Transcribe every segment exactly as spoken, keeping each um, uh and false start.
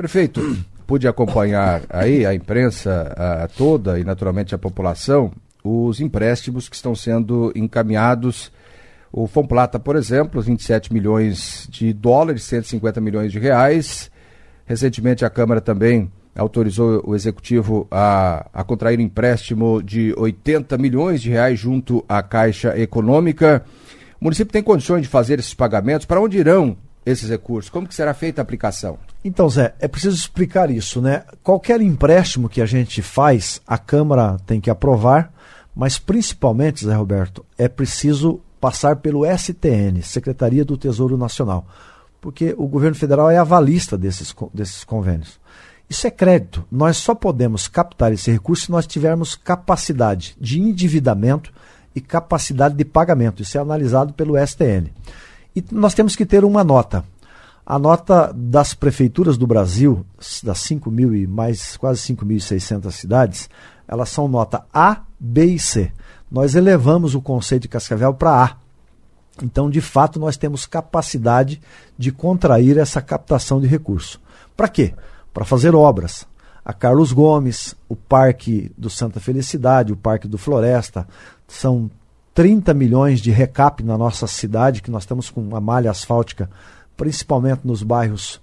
Prefeito, pude acompanhar aí a imprensa a, toda e naturalmente a população, os empréstimos que estão sendo encaminhados. O Fomplata, por exemplo, vinte e sete milhões de dólares, cento e cinquenta milhões de reais. Recentemente a Câmara também autorizou o Executivo a, a contrair um empréstimo de oitenta milhões de reais junto à Caixa Econômica. O município tem condições de fazer esses pagamentos? Para onde irão esses recursos? Como que será feita a aplicação? Então, Zé, é preciso explicar isso, né? Qualquer empréstimo que a gente faz, a Câmara tem que aprovar, mas principalmente, Zé Roberto, é preciso passar pelo S T N, Secretaria do Tesouro Nacional, porque o governo federal é avalista desses, desses convênios. Isso é crédito. Nós só podemos captar esse recurso se nós tivermos capacidade de endividamento e capacidade de pagamento. Isso é analisado pelo S T N. E nós temos que ter uma nota. A nota das prefeituras do Brasil, das cinco mil e mais, quase cinco mil e seiscentas cidades, elas são nota A, B e C. Nós elevamos o conceito de Cascavel para A. Então, de fato, nós temos capacidade de contrair essa captação de recurso. Para quê? Para fazer obras. A Carlos Gomes, o Parque do Santa Felicidade, o Parque do Floresta, são trinta milhões de recap na nossa cidade, que nós estamos com uma malha asfáltica, principalmente nos bairros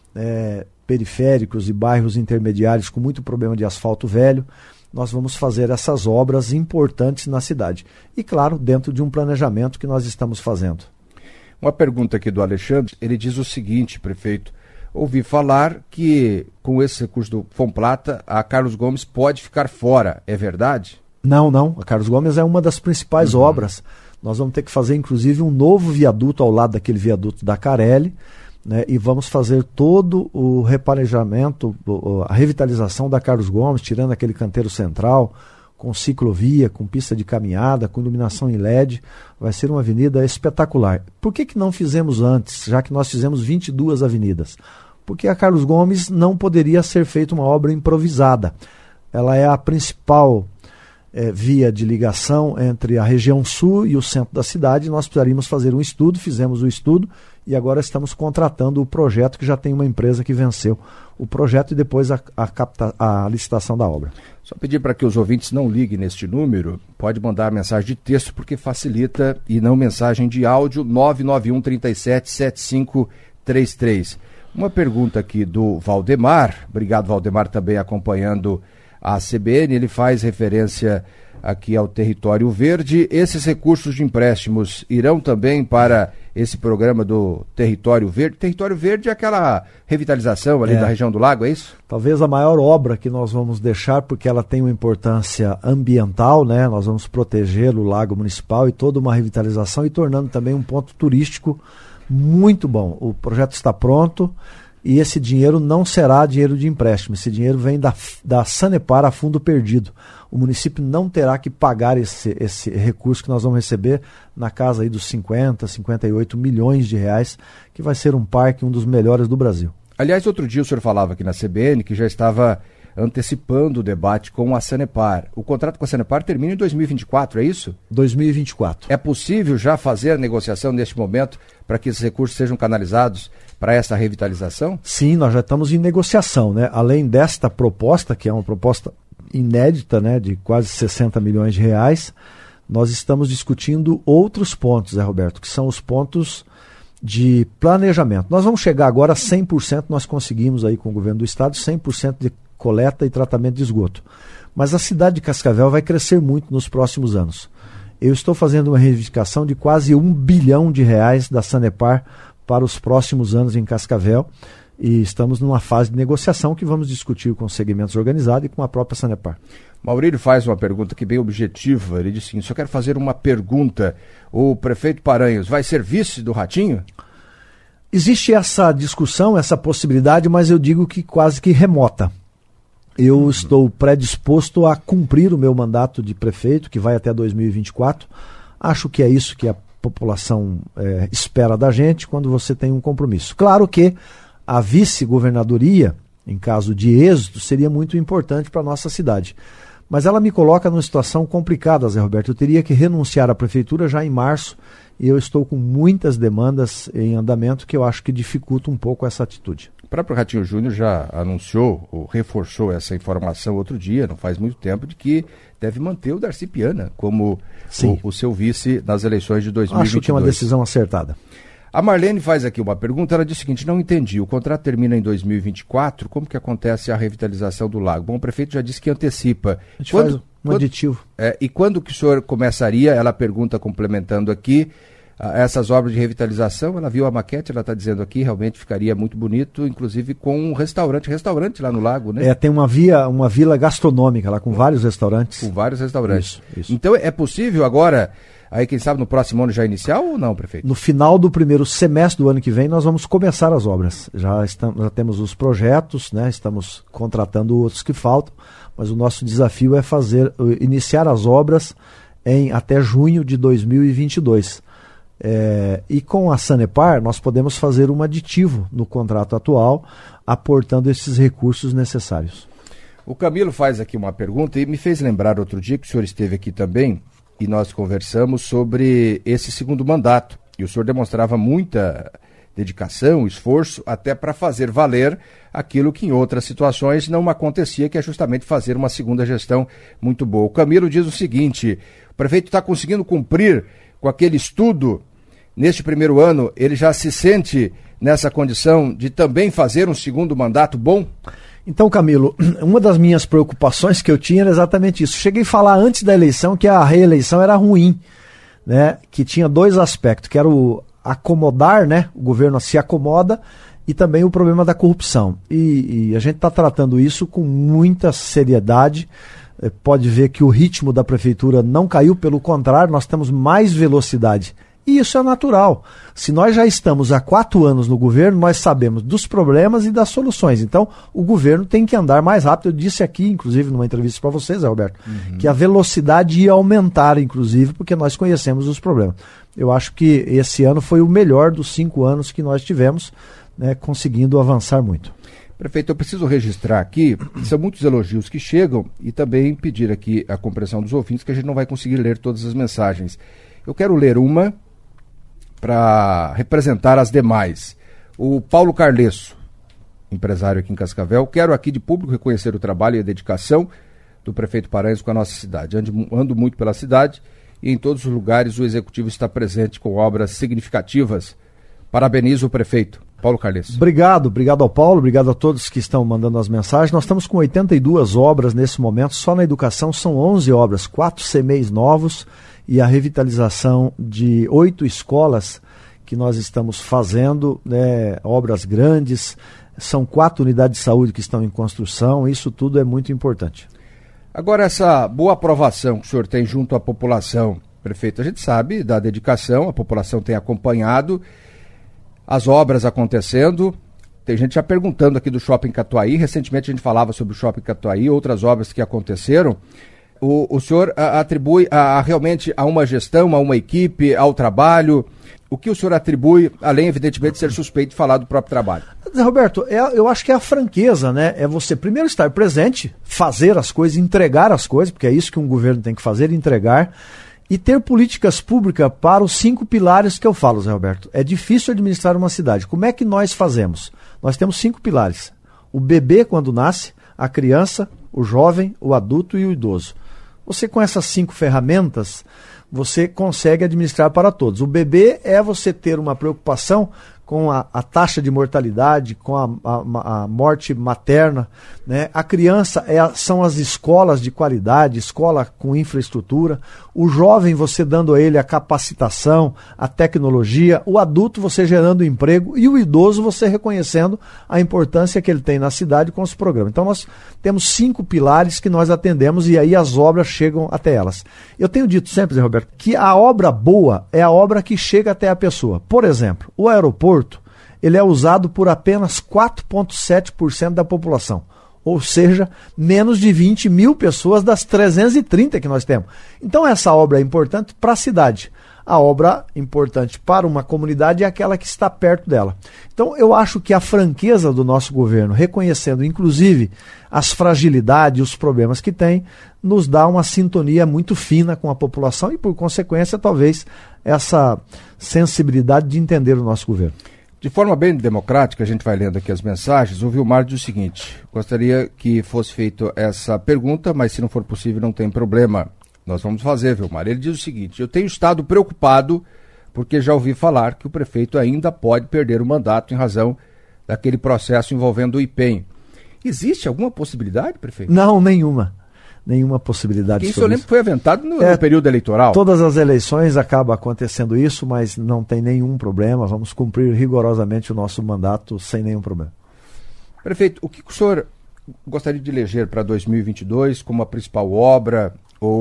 é, periféricos e bairros intermediários com muito problema de asfalto velho. Nós vamos fazer essas obras importantes na cidade. E, claro, dentro de um planejamento que nós estamos fazendo. Uma pergunta aqui do Alexandre, ele diz o seguinte, prefeito: ouvi falar que com esse recurso do Fomplata, a Carlos Gomes pode ficar fora, é verdade? Não, não. A Carlos Gomes é uma das principais uhum. obras. Nós vamos ter que fazer, inclusive, um novo viaduto ao lado daquele viaduto da Carelli, né, e vamos fazer todo o reparejamento, a revitalização da Carlos Gomes, tirando aquele canteiro central, com ciclovia, com pista de caminhada, com iluminação em L E D. Vai ser uma avenida espetacular. Por que que não fizemos antes, já que nós fizemos vinte e duas avenidas? Porque a Carlos Gomes não poderia ser feita uma obra improvisada. Ela é a principal é, via de ligação entre a região sul e o centro da cidade. Nós precisaríamos fazer um estudo, fizemos o estudo e agora estamos contratando o projeto, que já tem uma empresa que venceu o projeto, e depois a, a, capta, a licitação da obra. Só pedir para que os ouvintes não liguem neste número, pode mandar mensagem de texto, porque facilita, e não mensagem de áudio, nove nove um, três sete, sete cinco três três. Uma pergunta aqui do Valdemar, obrigado Valdemar, também acompanhando a C B N, ele faz referência aqui ao Território Verde. Esses recursos de empréstimos irão também para esse programa do Território Verde? Território Verde é aquela revitalização ali é. da região do lago, é isso? Talvez a maior obra que nós vamos deixar, porque ela tem uma importância ambiental, né? Nós vamos proteger o lago municipal e toda uma revitalização, e tornando também um ponto turístico muito bom. O projeto está pronto e esse dinheiro não será dinheiro de empréstimo. Esse dinheiro vem da, da Sanepar a fundo perdido. O município não terá que pagar esse, esse recurso que nós vamos receber na casa aí dos cinquenta, cinquenta e oito milhões de reais, que vai ser um parque, um dos melhores do Brasil. Aliás, outro dia o senhor falava aqui na C B N que já estava antecipando o debate com a Sanepar. O contrato com a Sanepar termina em dois mil e vinte e quatro, é isso? dois mil e vinte e quatro. É possível já fazer a negociação neste momento para que esses recursos sejam canalizados para essa revitalização? Sim, nós já estamos em negociação, né? Além desta proposta, que é uma proposta inédita, né, de quase sessenta milhões de reais, nós estamos discutindo outros pontos, Zé Roberto, que são os pontos de planejamento. Nós vamos chegar agora a cem por cento, nós conseguimos aí com o governo do estado, cem por cento de coleta e tratamento de esgoto. Mas a cidade de Cascavel vai crescer muito nos próximos anos. Eu estou fazendo uma reivindicação de quase um bilhão de reais da Sanepar para os próximos anos em Cascavel, e estamos numa fase de negociação que vamos discutir com os segmentos organizados e com a própria Sanepar. Maurílio faz uma pergunta aqui bem objetiva. Ele diz assim: só quero fazer uma pergunta. O prefeito Paranhos vai ser vice do Ratinho? Existe essa discussão, essa possibilidade, mas eu digo que quase que remota. Eu uhum. estou predisposto a cumprir o meu mandato de prefeito, que vai até dois mil e vinte e quatro. Acho que é isso que a população é, espera da gente quando você tem um compromisso. Claro que a vice-governadoria, em caso de êxito, seria muito importante para a nossa cidade. Mas ela me coloca numa situação complicada, Zé Roberto. Eu teria que renunciar à prefeitura já em março, e eu estou com muitas demandas em andamento que eu acho que dificulta um pouco essa atitude. próprio Ratinho Júnior já anunciou, ou reforçou essa informação outro dia, não faz muito tempo, de que deve manter o Darcy Piana como o, o seu vice nas eleições de dois mil e vinte e dois. Acho que é uma decisão acertada. A Marlene faz aqui uma pergunta, ela diz o seguinte: não entendi, o contrato termina em dois mil e vinte e quatro, como que acontece a revitalização do lago? Bom, o prefeito já disse que antecipa. A gente quando, faz um quando, aditivo. É, e quando que o senhor começaria? Ela pergunta, complementando aqui, a, essas obras de revitalização, ela viu a maquete, ela está dizendo aqui, realmente ficaria muito bonito, inclusive com um restaurante, restaurante lá no lago, né? É, tem uma, via, uma vila gastronômica lá com vários restaurantes. Com vários restaurantes. Isso, isso. Então é possível agora... Aí, quem sabe, no próximo ano já iniciar ou não, prefeito? No final do primeiro semestre do ano que vem, nós vamos começar as obras. Já, estamos, já temos os projetos, né? Estamos contratando outros que faltam, mas o nosso desafio é fazer, iniciar as obras em, até junho de dois mil e vinte e dois. É, e com a Sanepar, nós podemos fazer um aditivo no contrato atual, aportando esses recursos necessários. O Camilo faz aqui uma pergunta e me fez lembrar outro dia que o senhor esteve aqui também, e nós conversamos sobre esse segundo mandato. E o senhor demonstrava muita dedicação, esforço, até para fazer valer aquilo que em outras situações não acontecia, que é justamente fazer uma segunda gestão muito boa. O Camilo diz o seguinte: o prefeito está conseguindo cumprir com aquele estudo neste primeiro ano, ele já se sente nessa condição de também fazer um segundo mandato bom? Então, Camilo, uma das minhas preocupações que eu tinha era exatamente isso. Cheguei a falar antes da eleição que a reeleição era ruim, né? Que tinha dois aspectos, que era o acomodar, né? O governo se acomoda, e também o problema da corrupção. E, e a gente está tratando isso com muita seriedade. Pode ver que o ritmo da prefeitura não caiu, pelo contrário, nós temos mais velocidade. E isso é natural. Se nós já estamos há quatro anos no governo, nós sabemos dos problemas e das soluções. Então, o governo tem que andar mais rápido. Eu disse aqui, inclusive, numa entrevista para vocês, Roberto, uhum. que a velocidade ia aumentar, inclusive, porque nós conhecemos os problemas. Eu acho que esse ano foi o melhor dos cinco anos que nós tivemos, né, conseguindo avançar muito. Prefeito, eu preciso registrar aqui, são muitos elogios que chegam, e também pedir aqui a compreensão dos ouvintes, que a gente não vai conseguir ler todas as mensagens. Eu quero ler uma para representar as demais. O Paulo Carlesso, empresário aqui em Cascavel: quero aqui de público reconhecer o trabalho e a dedicação do prefeito Paranhos com a nossa cidade. Ando, ando muito pela cidade e em todos os lugares o executivo está presente com obras significativas. Parabenizo o prefeito. Paulo Carlesso. Obrigado, obrigado ao Paulo, obrigado a todos que estão mandando as mensagens. Nós estamos com oitenta e duas obras nesse momento, só na educação são onze obras, quatro C M E Is novos e a revitalização de oito escolas que nós estamos fazendo, né, obras grandes, são quatro unidades de saúde que estão em construção, isso tudo é muito importante. Agora, essa boa aprovação que o senhor tem junto à população, prefeito, a gente sabe da dedicação, a população tem acompanhado as obras acontecendo. Tem gente já perguntando aqui do Shopping Catuaí, recentemente a gente falava sobre o Shopping Catuaí, outras obras que aconteceram. O, o senhor a, atribui a, a, realmente a uma gestão, a uma equipe, ao trabalho? O que o senhor atribui, além, evidentemente, de ser suspeito de falar do próprio trabalho? Zé Roberto, é, eu acho que é a franqueza, né? É você primeiro estar presente, fazer as coisas, entregar as coisas, porque é isso que um governo tem que fazer, entregar, e ter políticas públicas para os cinco pilares que eu falo, Zé Roberto. É difícil administrar uma cidade. Como é que nós fazemos? Nós temos cinco pilares. O bebê, quando nasce, a criança, o jovem, o adulto e o idoso. Você, com essas cinco ferramentas, você consegue administrar para todos. O bebê é você ter uma preocupação com a, a taxa de mortalidade, com a, a, a morte materna, né? A criança é, são as escolas de qualidade, escola com infraestrutura. O jovem, você dando a ele a capacitação, a tecnologia. O adulto, você gerando emprego. E o idoso, você reconhecendo a importância que ele tem na cidade com os programas. Então, nós temos cinco pilares que nós atendemos e aí as obras chegam até elas. Eu tenho dito sempre, Zé Roberto, que a obra boa é a obra que chega até a pessoa. Por exemplo, o aeroporto, ele é usado por apenas quatro vírgula sete por cento da população, ou seja, menos de vinte mil pessoas das trezentas e trinta que nós temos. Então essa obra é importante para a cidade. A obra importante para uma comunidade é aquela que está perto dela. Então eu acho que a franqueza do nosso governo, reconhecendo inclusive as fragilidades e os problemas que tem, nos dá uma sintonia muito fina com a população e, por consequência, talvez essa sensibilidade de entender o nosso governo. De forma bem democrática, a gente vai lendo aqui as mensagens. O Vilmar diz o seguinte: gostaria que fosse feita essa pergunta, mas se não for possível, não tem problema. Nós vamos fazer, Vilmar. Ele diz o seguinte: eu tenho estado preocupado porque já ouvi falar que o prefeito ainda pode perder o mandato em razão daquele processo envolvendo o I P E M. Existe alguma possibilidade, prefeito? Não, nenhuma. Nenhuma possibilidade. Porque isso eu lembro que foi aventado no, é, no período eleitoral. Todas as eleições acaba acontecendo isso, mas não tem nenhum problema. Vamos cumprir rigorosamente o nosso mandato sem nenhum problema. Prefeito, o que o senhor gostaria de eleger para dois mil e vinte e dois como a principal obra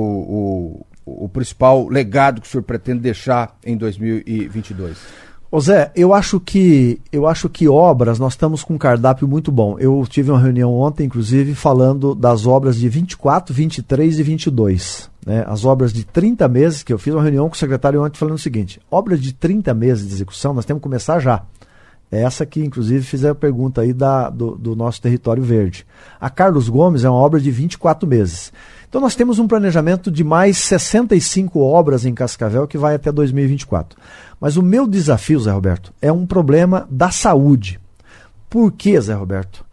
ou o, o principal legado que o senhor pretende deixar em dois mil e vinte e dois? Ô Zé, eu acho que eu acho que obras, nós estamos com um cardápio muito bom. Eu tive uma reunião ontem, inclusive, falando das obras de vinte e quatro, vinte e três e vinte e dois. Né? As obras de trinta meses, que eu fiz uma reunião com o secretário ontem falando o seguinte: obras de trinta meses de execução, nós temos que começar já. É essa que, inclusive, fiz a pergunta aí da, do, do nosso território verde. A Carlos Gomes é uma obra de vinte e quatro meses. Então nós temos um planejamento de mais sessenta e cinco obras em Cascavel que vai até dois mil e vinte e quatro. Mas o meu desafio, Zé Roberto, é um problema da saúde. Por quê, Zé Roberto?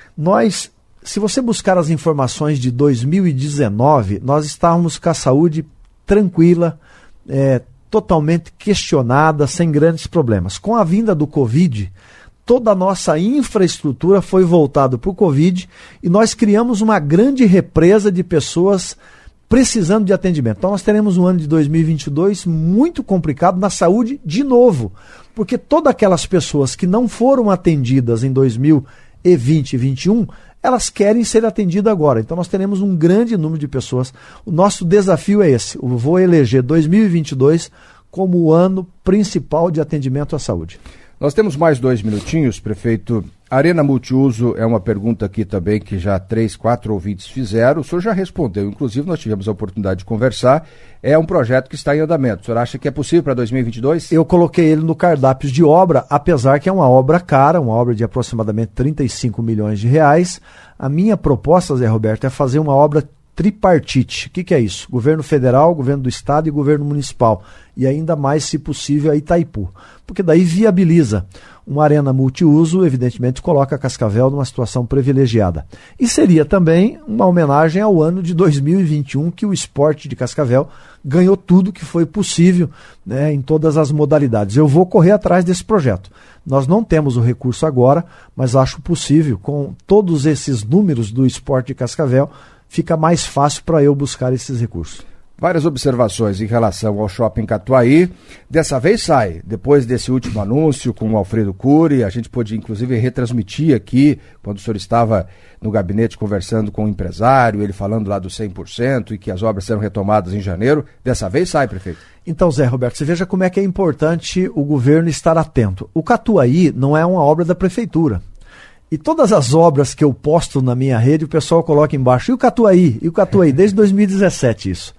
Nós, se você buscar as informações de dois mil e dezenove, nós estávamos com a saúde tranquila, é, totalmente questionada, sem grandes problemas. Com a vinda do Covid, toda a nossa infraestrutura foi voltada para o Covid e nós criamos uma grande represa de pessoas precisando de atendimento. Então nós teremos um ano de dois mil e vinte e dois muito complicado na saúde de novo, porque todas aquelas pessoas que não foram atendidas em dois mil e vinte e vinte e um, elas querem ser atendidas agora. Então nós teremos um grande número de pessoas. O nosso desafio é esse: eu vou eleger dois mil e vinte e dois como o ano principal de atendimento à saúde. Nós temos mais dois minutinhos, prefeito. Arena Multiuso é uma pergunta aqui também que já três, quatro ouvintes fizeram. O senhor já respondeu, inclusive nós tivemos a oportunidade de conversar. É um projeto que está em andamento. O senhor acha que é possível para dois mil e vinte e dois? Eu coloquei ele no cardápio de obra, apesar que é uma obra cara, uma obra de aproximadamente trinta e cinco milhões de reais. A minha proposta, Zé Roberto, é fazer uma obra tripartite. O que, que é isso? Governo federal, governo do estado e governo municipal. E ainda mais, se possível, a Itaipu. Porque daí viabiliza. Uma arena multiuso, evidentemente, coloca Cascavel numa situação privilegiada. E seria também uma homenagem ao ano de dois mil e vinte e um, que o esporte de Cascavel ganhou tudo que foi possível, né, em todas as modalidades. Eu vou correr atrás desse projeto. Nós não temos o recurso agora, mas acho possível, com todos esses números do esporte de Cascavel, fica mais fácil para eu buscar esses recursos. Várias observações em relação ao Shopping Catuaí. Dessa vez sai, depois desse último anúncio com o Alfredo Cury, a gente pôde inclusive retransmitir aqui, quando o senhor estava no gabinete conversando com o empresário, ele falando lá do cem por cento e que as obras serão retomadas em janeiro. Dessa vez sai, prefeito. Então, Zé Roberto, você veja como é que é importante o governo estar atento. O Catuaí não é uma obra da prefeitura. E todas as obras que eu posto na minha rede, o pessoal coloca embaixo. E o Catuaí? E o Catuaí? Desde dois mil e dezessete isso.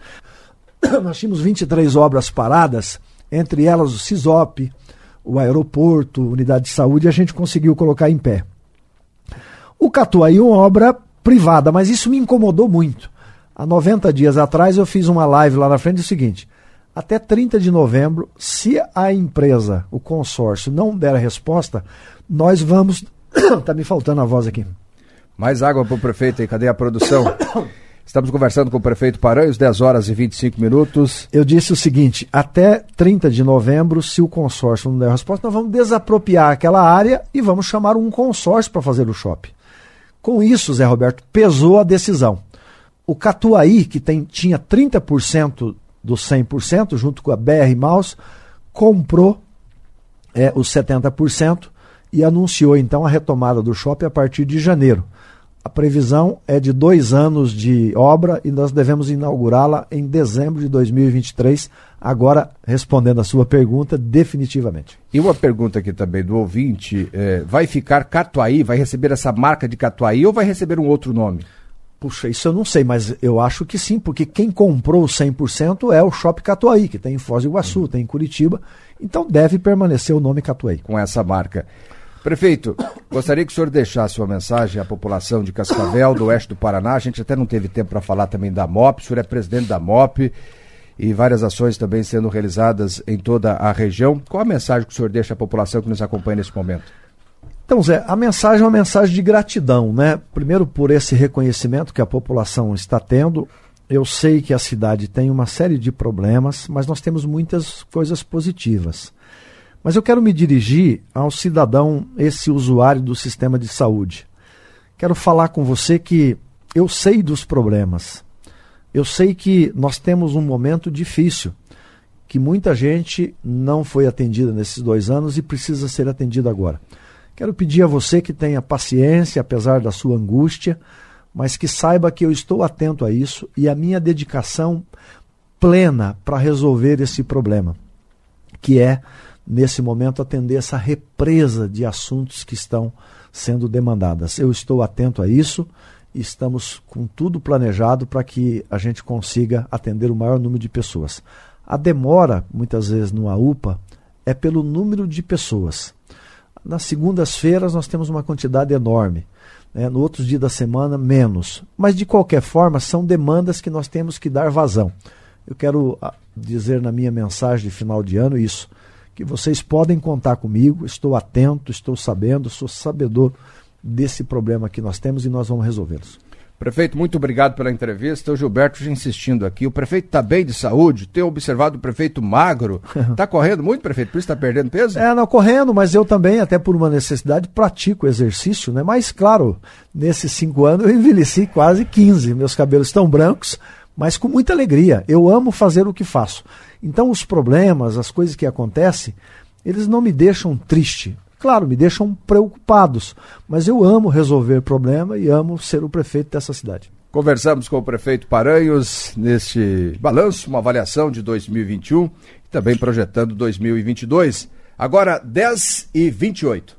Nós tínhamos vinte e três obras paradas, entre elas o CISOP, o aeroporto, unidade de saúde, e a gente conseguiu colocar em pé. O Catuaí é uma obra privada, mas isso me incomodou muito. Há noventa dias atrás eu fiz uma live lá na frente, é o seguinte: até trinta de novembro, se a empresa, o consórcio, não der a resposta, nós vamos... Está me faltando a voz aqui. Mais água para o prefeito aí, cadê a produção? Estamos conversando com o prefeito Paranhos, dez horas e vinte e cinco minutos. Eu disse o seguinte: até trinta de novembro, se o consórcio não der a resposta, nós vamos desapropriar aquela área e vamos chamar um consórcio para fazer o shopping. Com isso, Zé Roberto, pesou a decisão. O Catuaí, que tem, tinha trinta por cento dos cem por cento, junto com a B R Maus, comprou é, os setenta por cento e anunciou então a retomada do shopping a partir de janeiro. A previsão é de dois anos de obra e nós devemos inaugurá-la em dezembro de dois mil e vinte e três, agora respondendo a sua pergunta definitivamente. E uma pergunta aqui também do ouvinte, é, vai ficar Catuaí, vai receber essa marca de Catuaí ou vai receber um outro nome? Puxa, isso eu não sei, mas eu acho que sim, porque quem comprou o cem por cento é o Shopping Catuaí, que tem em Foz do Iguaçu, hum. tem em Curitiba, então deve permanecer o nome Catuaí. Com essa marca. Prefeito, gostaria que o senhor deixasse uma mensagem à população de Cascavel, do oeste do Paraná. A gente até não teve tempo para falar também da M O P, o senhor é presidente da M O P e várias ações também sendo realizadas em toda a região. Qual a mensagem que o senhor deixa à população que nos acompanha nesse momento? Então, Zé, a mensagem é uma mensagem de gratidão, né? Primeiro por esse reconhecimento que a população está tendo. Eu sei que a cidade tem uma série de problemas, mas nós temos muitas coisas positivas. Mas eu quero me dirigir ao cidadão, esse usuário do sistema de saúde. Quero falar com você que eu sei dos problemas. Eu sei que nós temos um momento difícil, que muita gente não foi atendida nesses dois anos e precisa ser atendida agora. Quero pedir a você que tenha paciência, apesar da sua angústia, mas que saiba que eu estou atento a isso e a minha dedicação plena para resolver esse problema, que é, nesse momento, atender essa represa de assuntos que estão sendo demandadas. Eu estou atento a isso e estamos com tudo planejado para que a gente consiga atender o maior número de pessoas. A demora, muitas vezes, no A U P A, é pelo número de pessoas. Nas segundas-feiras nós temos uma quantidade enorme, né? No outro dia da semana, menos. Mas, de qualquer forma, são demandas que nós temos que dar vazão. Eu quero dizer na minha mensagem de final de ano isso, que vocês podem contar comigo, estou atento, estou sabendo, sou sabedor desse problema que nós temos e nós vamos resolvê-los. Prefeito, muito obrigado pela entrevista. O Gilberto já insistindo aqui. O prefeito está bem de saúde? Tem observado o prefeito magro? Está correndo muito, prefeito? Por isso está perdendo peso? É, não correndo, mas eu também, até por uma necessidade, pratico exercício, né? Mas, claro, nesses cinco anos eu envelheci quase quinze. Meus cabelos estão brancos, mas com muita alegria. Eu amo fazer o que faço. Então, os problemas, as coisas que acontecem, eles não me deixam triste. Claro, me deixam preocupados, mas eu amo resolver problema e amo ser o prefeito dessa cidade. Conversamos com o prefeito Paranhos neste balanço, uma avaliação de dois mil e vinte e um e também projetando dois mil e vinte e dois. Agora, dez e vinte e oito.